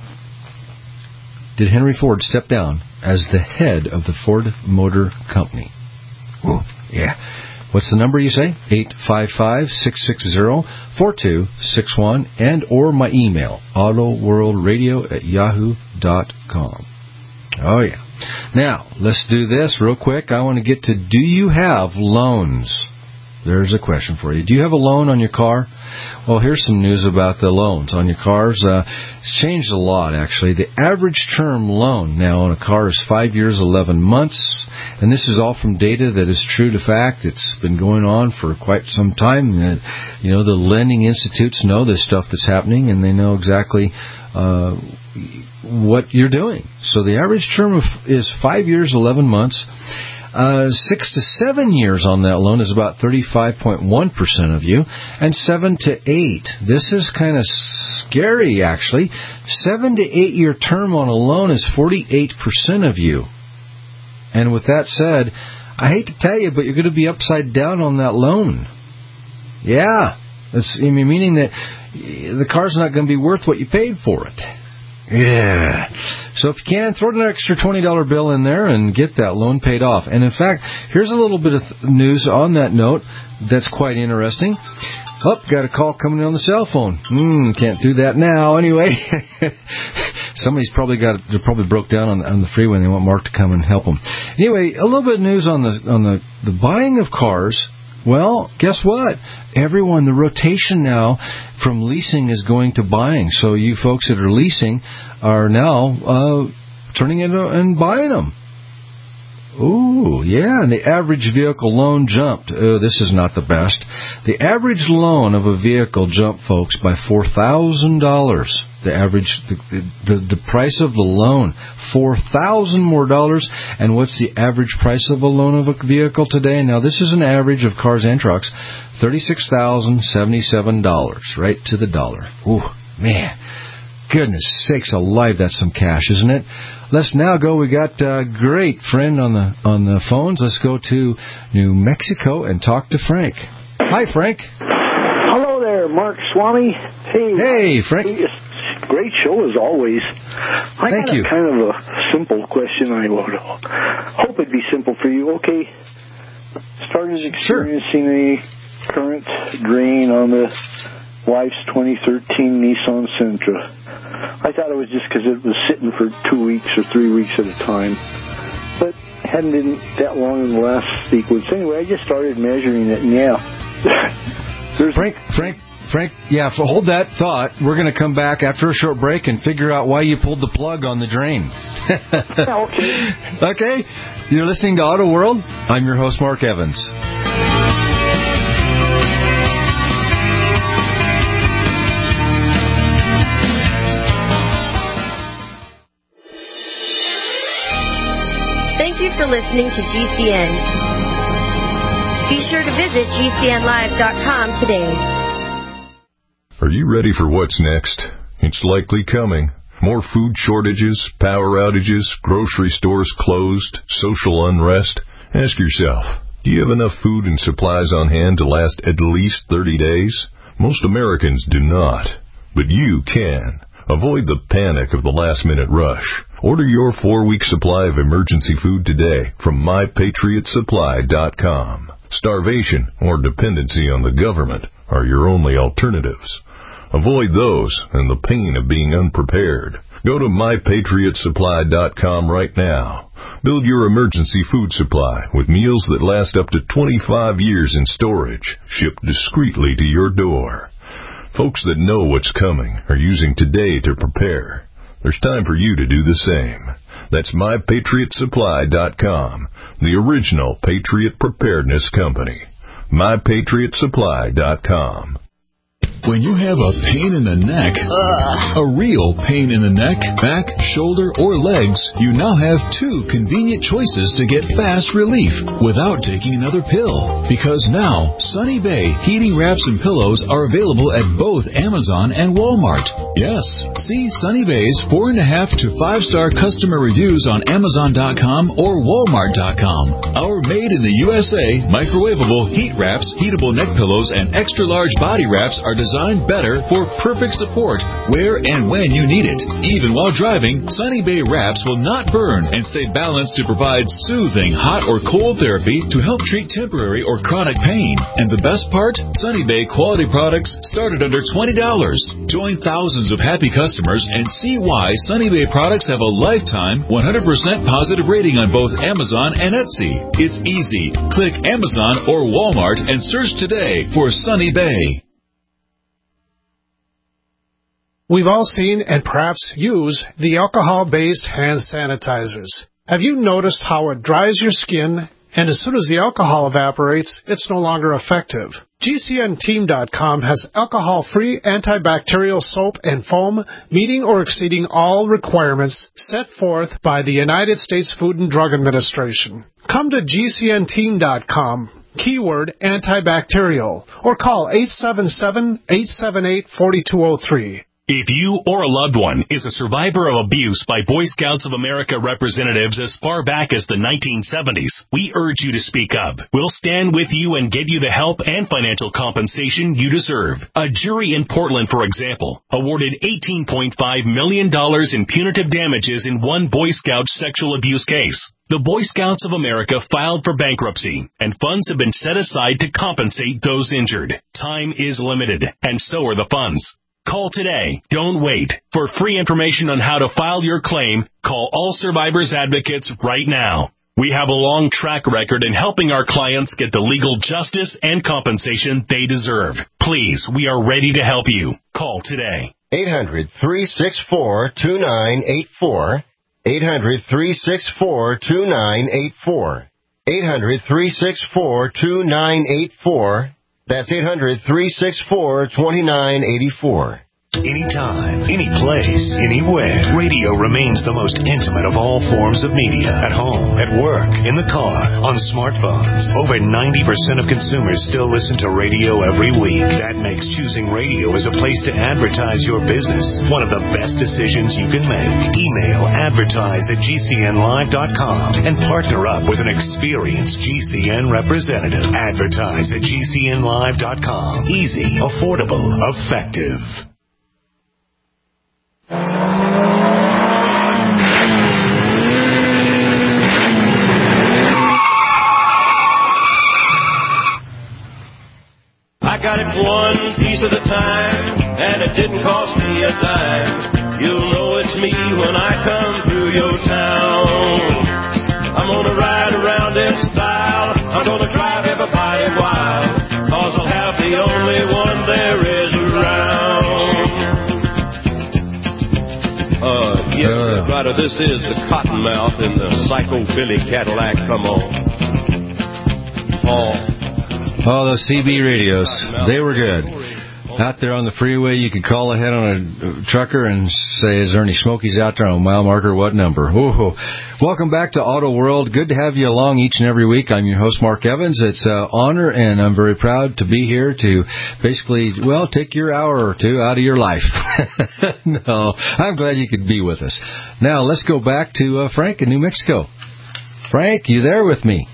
did Henry Ford step down as the head of the Ford Motor Company? Ooh. Yeah. What's the number you say? eight five five, six six zero, four two six one and or my email, autoworldradio at yahoo dot com. Oh, yeah. Now, let's do this real quick. I want to get to, do you have loans? There's a question for you. Do you have a loan on your car? Well, here's some news about the loans on your cars. Uh, it's changed a lot, actually. The average term loan now on a car is five years, eleven months. And this is all from data that is true to fact. It's been going on for quite some time. You know, the lending institutes know this stuff that's happening, and they know exactly uh, what you're doing. So the average term of, is five years, eleven months. Uh, six to seven years on that loan is about thirty-five point one percent of you. And seven to eight, this is kind of scary, actually. Seven to eight year term on a loan is forty-eight percent of you. And with that said, I hate to tell you, but you're going to be upside down on that loan. Yeah. It's, I mean, meaning that the car's not going to be worth what you paid for it. Yeah. So if you can, throw an extra twenty dollar bill in there and get that loan paid off. And in fact, here's a little bit of th- news on that note that's quite interesting. Oh, got a call coming in on the cell phone. Hmm, can't do that now. Anyway, somebody's probably got, they probably broke down on, on the freeway and they want Mark to come and help them. Anyway, a little bit of news on the on the, the buying of cars. Well, guess what? Everyone, the rotation now from leasing is going to buying. So you folks that are leasing are now uh, turning into and buying them. Ooh, yeah, and the average vehicle loan jumped. Oh, this is not the best. The average loan of a vehicle jumped, folks, by four thousand dollars. The average, the, the, the price of the loan, four thousand dollars more dollars. And what's the average price of a loan of a vehicle today? Now, this is an average of cars and trucks, thirty-six thousand seventy-seven dollars, right to the dollar. Ooh, man. Goodness sakes alive, that's some cash, isn't it? Let's now go. We got a great friend on the on the phones. Let's go to New Mexico and talk to Frank. Hi, Frank. Hello there, Mark Swami. Hey. Hey, Frank. Great show as always. I Thank got you. a kind of a simple question. I would hope it'd be simple for you. Okay. Started experiencing sure. a current drain on the wife's twenty thirteen Nissan Sentra. I thought it was just because it was sitting for two weeks or three weeks at a time. But hadn't been that long in the last sequence. Anyway, I just started measuring it, and yeah. There's Frank, Frank, Frank, yeah, so hold that thought. We're going to come back after a short break and figure out why you pulled the plug on the drain. Yeah, okay. Okay. You're listening to Auto World. I'm your host, Mark Evans. Thank you for listening to G C N. Be sure to visit G C N live dot com today. Are you ready for what's next? It's likely coming. More food shortages, power outages, grocery stores closed, social unrest. Ask yourself, do you have enough food and supplies on hand to last at least thirty days? Most Americans do not, but you can. Avoid the panic of the last-minute rush. Order your four-week supply of emergency food today from my patriot supply dot com. Starvation or dependency on the government are your only alternatives. Avoid those and the pain of being unprepared. Go to my patriot supply dot com right now. Build your emergency food supply with meals that last up to twenty-five years in storage, shipped discreetly to your door. Folks that know what's coming are using today to prepare. There's time for you to do the same. That's my patriot supply dot com, the original Patriot Preparedness Company. my patriot supply dot com. When you have a pain in the neck, Ugh. a real pain in the neck, back, shoulder, or legs, you now have two convenient choices to get fast relief without taking another pill. Because now, Sunny Bay heating wraps and pillows are available at both Amazon and Walmart. Yes, see Sunny Bay's four and a half to five star customer reviews on Amazon dot com or Walmart dot com. Our made in the U S A microwavable heat wraps, heatable neck pillows, and extra large body wraps are designed Designed better for perfect support where and when you need it. Even while driving, Sunny Bay wraps will not burn and stay balanced to provide soothing hot or cold therapy to help treat temporary or chronic pain. And the best part? Sunny Bay quality products start at under twenty dollars. Join thousands of happy customers and see why Sunny Bay products have a lifetime one hundred percent positive rating on both Amazon and Etsy. It's easy. Click Amazon or Walmart and search today for Sunny Bay. We've all seen and perhaps use the alcohol-based hand sanitizers. Have you noticed how it dries your skin and as soon as the alcohol evaporates, it's no longer effective. G C N team dot com has alcohol-free antibacterial soap and foam meeting or exceeding all requirements set forth by the United States Food and Drug Administration. Come to G C N team dot com, keyword antibacterial, or call eight seven seven, eight seven eight, four two zero three. If you or a loved one is a survivor of abuse by Boy Scouts of America representatives as far back as the nineteen seventies, we urge you to speak up. We'll stand with you and give you the help and financial compensation you deserve. A jury in Portland, for example, awarded eighteen point five million dollars in punitive damages in one Boy Scout sexual abuse case. The Boy Scouts of America filed for bankruptcy, and funds have been set aside to compensate those injured. Time is limited, and so are the funds. Call today. Don't wait. For free information on how to file your claim, call All Survivors Advocates right now. We have a long track record in helping our clients get the legal justice and compensation they deserve. Please, we are ready to help you. Call today. eight hundred, three six four, two nine eight four. eight hundred, three six four, two nine eight four. eight hundred, three six four, two nine eight four. That's eight hundred, three six four, two nine eight four. Anytime, any place, anywhere, radio remains the most intimate of all forms of media. At home, at work, in the car, on smartphones. Over ninety percent of consumers still listen to radio every week. That makes choosing radio as a place to advertise your business one of the best decisions you can make. Email advertise at G C N live dot com and partner up with an experienced G C N representative. Advertise at G C N live dot com. Easy, affordable, effective. I got it one piece at a time, and it didn't cost me a dime. You'll know it's me when I come through your town. I'm gonna ride around in style, I'm gonna drive everybody wild, cause I'll have the only one there is around. Uh, yeah, uh. Ryder, this is the Cottonmouth in the Psycho Billy Cadillac, come on. Oh. Oh, those C B radios, they were good. Out there on the freeway, you could call ahead on a trucker and say, is there any Smokies out there on a mile marker? What number? Ooh. Welcome back to Auto World. Good to have you along each and every week. I'm your host, Mark Evans. It's an honor, and I'm very proud to be here to basically, well, take your hour or two out of your life. No, I'm glad you could be with us. Now, let's go back to uh, Frank in New Mexico. Frank, you there with me?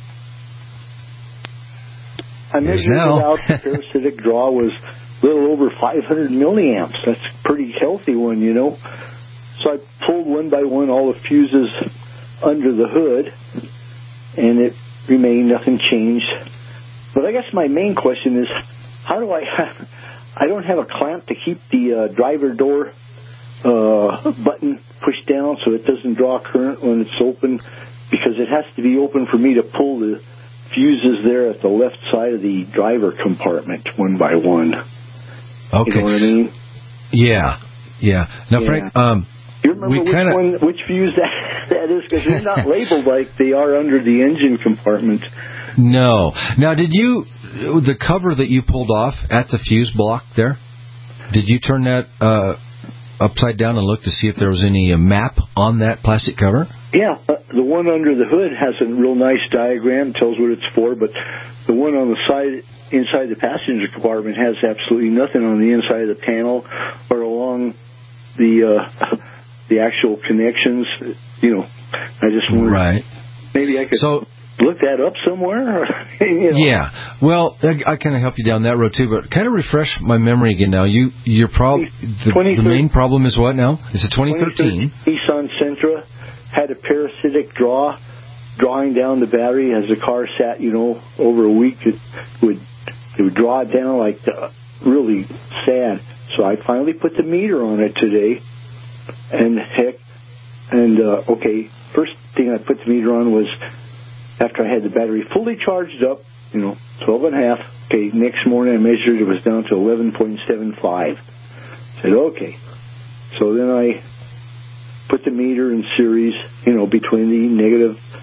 I measured it out. The parasitic draw was a little over five hundred milliamps. That's a pretty healthy one, you know. So I pulled one by one all the fuses under the hood, and it remained, nothing changed. But I guess my main question is, how do I have, I don't have a clamp to keep the uh, driver door uh, button pushed down so it doesn't draw current when it's open, because it has to be open for me to pull the fuses there at the left side of the driver compartment one by one. Okay. You know what I mean? Yeah, yeah. Now, yeah. Frank, um, you remember we which kinda... one, which fuse that, that is? Because they're not labeled like they are under the engine compartment. No. Now, did you, the cover that you pulled off at the fuse block there, did you turn that uh, upside down and look to see if there was any uh, map on that plastic cover? Yeah, uh, the one under the hood has a real nice diagram, tells what it's for, but the one on the side, inside the passenger compartment, has absolutely nothing on the inside of the panel or along the uh, the actual connections. You know, I just wondered, right. Maybe I could so, look that up somewhere. Or, you know. Yeah, well, I, I kind of help you down that road too, but kind of refresh my memory again. Now, you your prob the, the main problem is what now? It's a twenty thirteen Nissan Sentra. Had a parasitic draw, drawing down the battery as the car sat, you know, over a week. It would it would draw it down like the, really sad. So I finally put the meter on it today, and heck, and uh, okay, first thing I put the meter on was after I had the battery fully charged up, you know, twelve and a half. Okay, next morning I measured, it was down to eleven point seven five. Said okay, so then I put the meter in series, you know, between the negative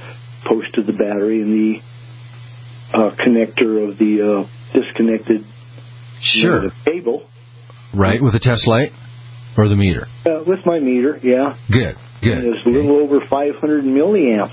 post of the battery and the uh, connector of the uh, disconnected sure. you know, the cable. Right, with the test light or the meter? Uh, with my meter, yeah. Good, good. And it's a little over five hundred milliamps.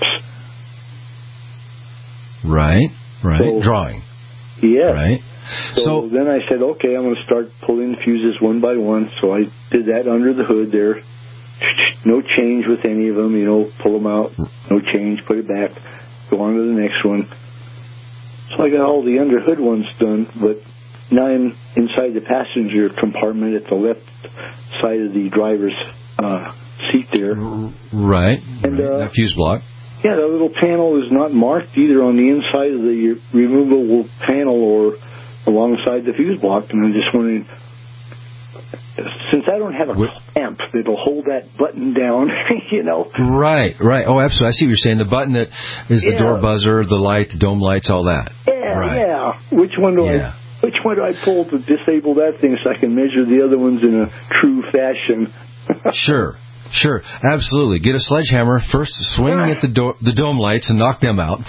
Right, right. So, drawing. Yeah. Right. So, so then I said, okay, I'm going to start pulling the fuses one by one. So I did that under the hood there. No change with any of them, you know, pull them out, no change, put it back, go on to the next one. So I got all the under hood ones done, but now I'm inside the passenger compartment at the left side of the driver's uh, seat there. Right, and, right. Uh, that fuse block. Yeah, that little panel is not marked either on the inside of the removable panel or alongside the fuse block, and I'm just wondering, since I don't have a clamp that'll hold that button down, you know. Right, right. Oh, absolutely. I see what you're saying. The button that is the yeah. door buzzer, the light, the dome lights, all that. Yeah, right. yeah. Which one do yeah. I which one do I pull to disable that thing so I can measure the other ones in a true fashion? Sure. Sure, absolutely. Get a sledgehammer, first swing at the do- the dome lights and knock them out.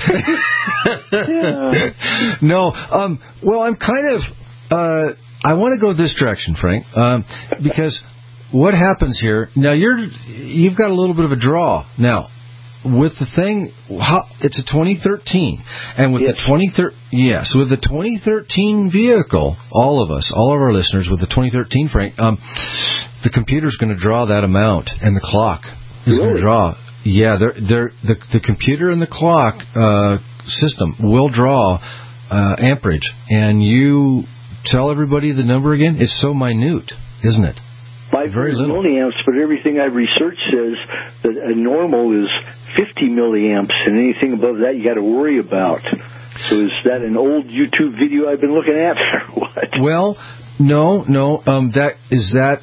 yeah. No, um, well, I'm kind of, uh, I want to go this direction, Frank, um, because what happens here, now you're, you've got a little bit of a draw. Now, with the thing, how, it's a twenty thirteen, and with yes. the twenty thirteen, yes, with the twenty thirteen vehicle, all of us, all of our listeners, with the twenty thirteen, Frank, um, the computer's going to draw that amount, and the clock is really? going to draw. Yeah, they're, they're, the the computer and the clock uh, system will draw uh, amperage, and you tell everybody the number again. It's so minute, isn't it? five hundred milliamps, but everything I've researched says that a normal is fifty milliamps, and anything above that you got to worry about. So is that an old YouTube video I've been looking at, or what? Well, no, no. Um, that is that.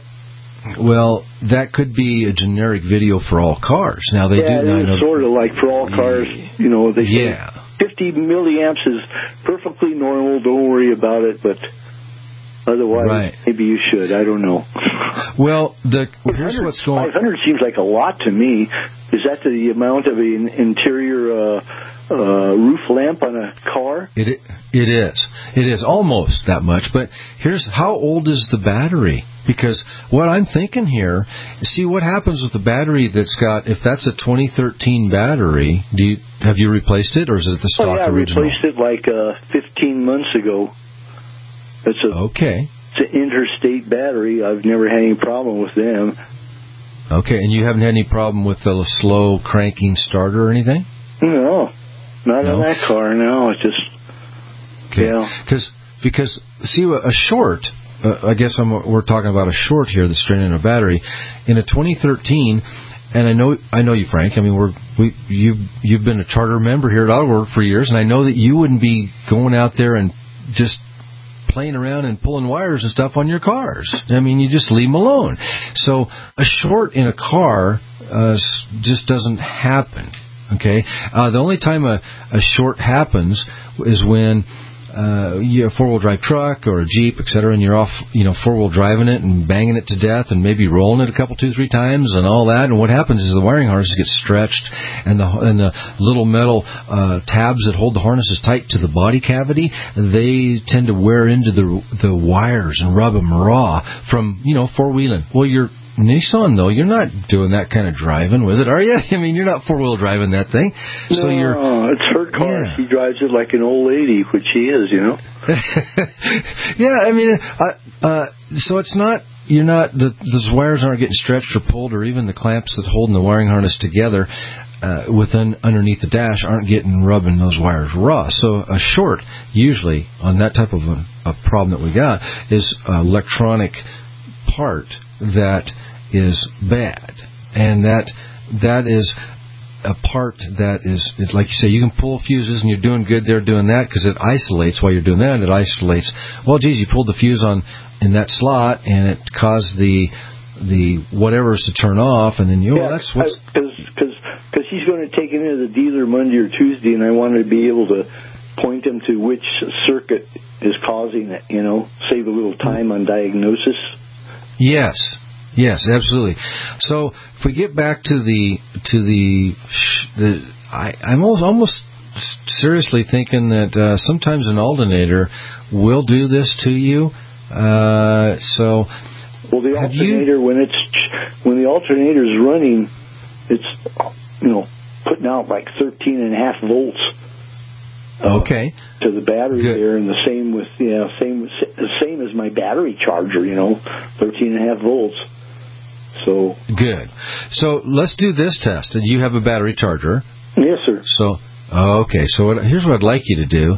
Well, that could be a generic video for all cars. Now they yeah, do. Yeah, it's sort of like for all cars. You know, they say yeah. fifty milliamps is perfectly normal. Don't worry about it, but. Otherwise, right. maybe you should. I don't know. Well, the here's what's going. five hundred seems like a lot to me. Is that the amount of an interior uh, uh, roof lamp on a car? It it is. It is almost that much. But here's how old is the battery? Because what I'm thinking here, see what happens with the battery that's got. If that's a twenty thirteen battery, do you have you replaced it, or is it the stock oh, yeah, original? I replaced it like uh, fifteen months ago. It's a, okay. It's an interstate battery. I've never had any problem with them. Okay, and you haven't had any problem with the slow cranking starter or anything? No, not no? on that car. No, it's just okay. yeah. Because because see a short. Uh, I guess I'm, we're talking about a short here that's straining a battery in a twenty thirteen. And I know I know you, Frank. I mean, we're we you you've been a charter member here at AutoWorld for years, and I know that you wouldn't be going out there and just playing around and pulling wires and stuff on your cars. I mean, you just leave them alone. So a short in a car uh, just doesn't happen. Okay, uh, the only time a, a short happens is when uh, you have a four-wheel drive truck or a Jeep, et cetera, and you're off, you know, four-wheel driving it and banging it to death and maybe rolling it a couple, two, three times and all that. And what happens is the wiring harnesses get stretched and the and the little metal uh, tabs that hold the harnesses tight to the body cavity, they tend to wear into the the wires and rub them raw from, you know, four-wheeling. Well, you're Nissan, though, you're not doing that kind of driving with it, are you? I mean, you're not four-wheel driving that thing. So no, you're, it's her car. Yeah. She drives it like an old lady, which she is, you know. yeah, I mean, uh, uh, so it's not, you're not, the, those wires aren't getting stretched or pulled, or even the clamps that holding the wiring harness together uh, within underneath the dash aren't getting rubbing those wires raw. So a short, usually, on that type of a, a problem that we got, is an electronic part that is bad, and that that is a part that is, like you say, you can pull fuses and you're doing good there doing that because it isolates while you're doing that, and it isolates. Well, geez, you pulled the fuse on in that slot and it caused the the whatever's to turn off, and then you, yeah, well, that's what's because because because he's going to take it into the dealer Monday or Tuesday, and I wanted to be able to point him to which circuit is causing it. You know, save a little time on diagnosis. Yes. Yes, absolutely. So if we get back to the to the, the I, I'm almost, almost seriously thinking that uh, sometimes an alternator will do this to you. Uh, so, well, the alternator you, when it's when the alternator is running, it's you know putting out like thirteen and a half volts. Uh, okay. To the battery Good. there, and the same with you know same same as my battery charger. You know, thirteen and a half volts. So good. So let's do this test. You have a battery charger. Yes, sir. So okay. So what, here's what I'd like you to do: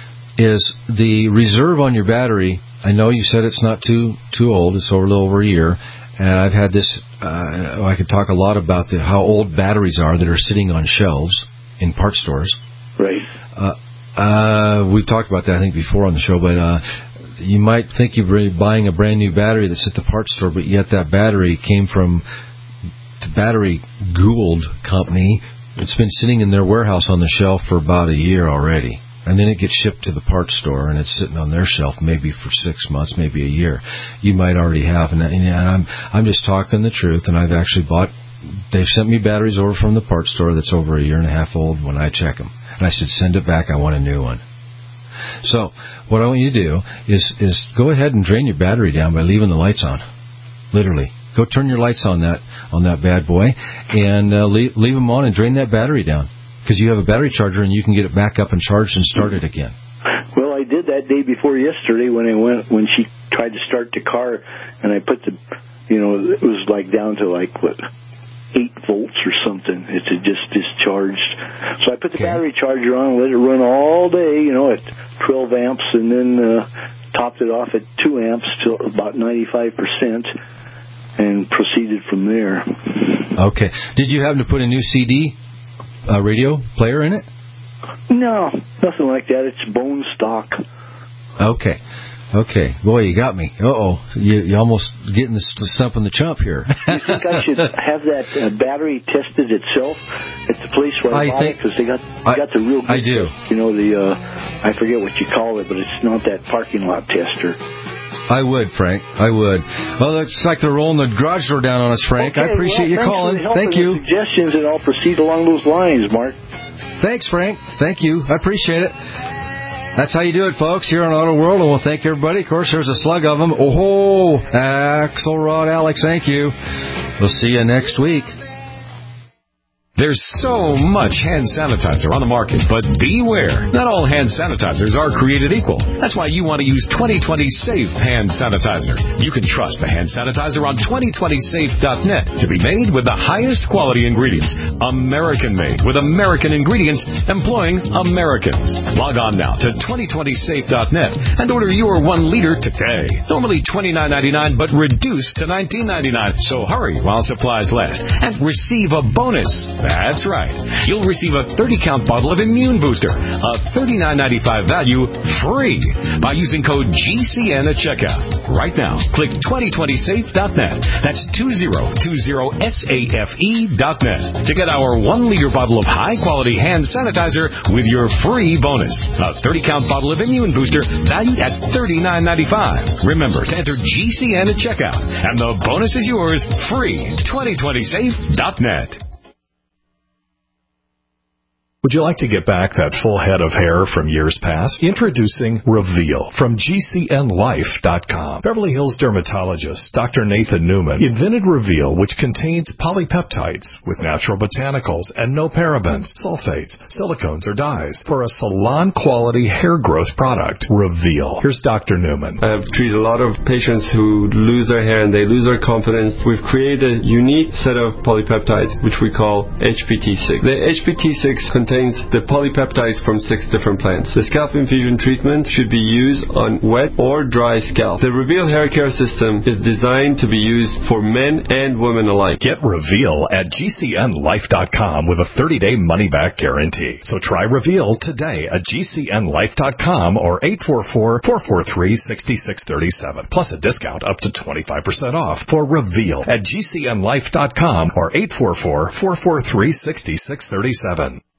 is the reserve on your battery. I know you said it's not too too old. It's over a little over a year. And I've had this. Uh, I could talk a lot about the, how old batteries are that are sitting on shelves in part stores. Right. Uh, uh, we've talked about that I think before on the show, but. Uh, You might think you're buying a brand new battery that's at the parts store, but yet that battery came from the Battery Gould Company. It's been sitting in their warehouse on the shelf for about a year already. And then it gets shipped to the parts store, and it's sitting on their shelf maybe for six months, maybe a year. You might already have. And, and I'm I'm just talking the truth, and I've actually bought, they've sent me batteries over from the parts store that's over a year and a half old when I check them. And I said, send it back, I want a new one. So what I want you to do is is go ahead and drain your battery down by leaving the lights on. Literally, go turn your lights on that on that bad boy and uh, leave leave them on and drain that battery down because you have a battery charger and you can get it back up and charged and started again. Well, I did that day before yesterday when I went when she tried to start the car and I put the you know it was like down to like what. eight volts or something. It had just discharged. So I put the okay. battery charger on, let it run all day, you know, at twelve amps, and then uh, topped it off at two amps till about ninety-five percent, and proceeded from there. Okay. Did you happen to put a new C D uh, radio player in it? No, nothing like that. It's bone stock. Okay. Okay. Boy, you got me. Uh-oh. You, you're almost getting the stump in the chump here. You think I should have that uh, battery tested itself at the place where I, I bought it? Because they got, they got the real good I do. Test, you know, the, uh, I forget what you call it, but it's not that parking lot tester. I would, Frank. I would. Well, it's like they're rolling the garage door down on us, Frank. Okay, I appreciate well, you calling. Thank you. Suggestions, and I'll proceed along those lines, Mark. Thanks, Frank. Thank you. I appreciate it. That's how you do it, folks, here on Auto World, and we'll thank everybody. Of course, there's a slug of them. Oh, Axelrod Alex, thank you. We'll see you next week. There's so much hand sanitizer on the market, but beware. Not all hand sanitizers are created equal. That's why you want to use twenty twenty Safe Hand Sanitizer. You can trust the hand sanitizer on twenty twenty safe dot net to be made with the highest quality ingredients. American-made with American ingredients employing Americans. Log on now to twenty twenty safe dot net and order your one liter today. Normally twenty-nine ninety-nine, but reduced to nineteen ninety-nine. So hurry while supplies last and receive a bonus. That's right. You'll receive a thirty count bottle of Immune Booster, a thirty-nine ninety-five value, free by using code G C N at checkout. Right now, click twenty twenty safe dot net. That's twenty twenty safe dot net to get our one liter bottle of high-quality hand sanitizer with your free bonus. A thirty count bottle of Immune Booster valued at thirty-nine ninety-five. Remember to enter G C N at checkout, and the bonus is yours free. twenty twenty safe dot net. Would you like to get back that full head of hair from years past? Introducing Reveal from G C N life dot com. Beverly Hills dermatologist Doctor Nathan Newman invented Reveal, which contains polypeptides with natural botanicals and no parabens, sulfates, silicones, or dyes for a salon-quality hair growth product. Reveal. Here's Doctor Newman. I've treated a lot of patients who lose their hair and they lose their confidence. We've created a unique set of polypeptides, which we call H P T six. The H P T six contains the polypeptides from six different plants. The scalp infusion treatment should be used on wet or dry scalp. The Reveal hair care system is designed to be used for men and women alike. Get Reveal at G C N life dot com with a thirty day money-back guarantee. So try Reveal today at G C N life dot com or eight four four, four four three, six six three seven. Plus a discount up to twenty-five percent off for Reveal at G C N life dot com or eight four four, four four three, six six three seven.